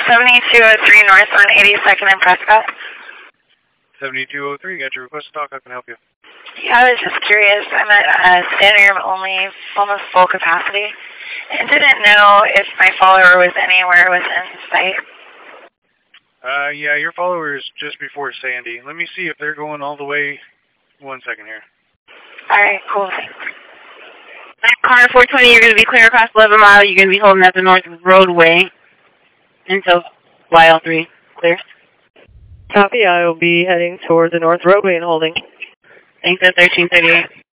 7203 North on 82nd and Prescott. 7203, got your request to talk. How can I help you? Yeah, I was just curious. I'm at standing room only, almost full capacity, and didn't know if my follower was anywhere within sight. Yeah, your follower is just before Sandy. Let me see if they're going all the way. 1 second here. All right, cool. Thanks. Car 420, you're going to be clear across 11 Mile. You're going to be holding at the North Roadway until YL3. Clear. Copy. I will be heading toward the North Roadway and holding. Thanks at 1338.